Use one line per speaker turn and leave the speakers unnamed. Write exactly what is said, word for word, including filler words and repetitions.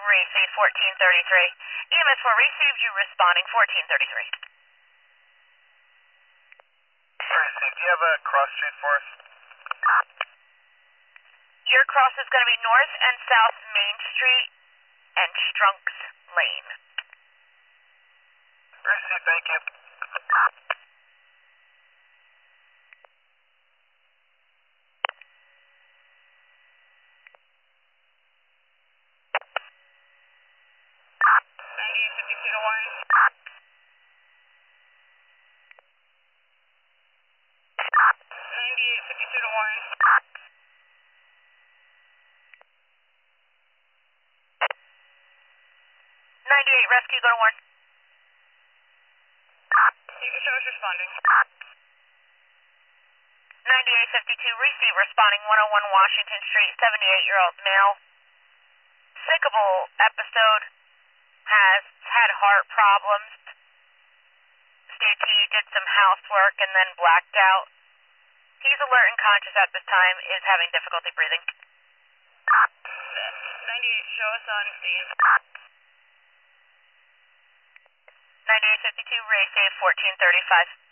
receive fourteen thirty-three. E M S four received, you responding fourteen thirty-three.
Received. Do you have a cross street for us?
Your cross is going to be North and South Main Street and Strunks Lane.
Received, thank you.
ninety-eight fifty-two to one. ninety-eight fifty-two to one.
ninety-eight rescue, go to one.
You can show us responding.
ninety-eight fifty-two receive, responding one oh one Washington Street, seventy-eight-year-old male. Sickable episode, has had heart problems. Steve T did some housework and then blacked out. He's alert and conscious at this time, is having difficulty breathing.
ninety-eight, show us on scene.
ninety-eight fifty-two, receive fourteen thirty-five.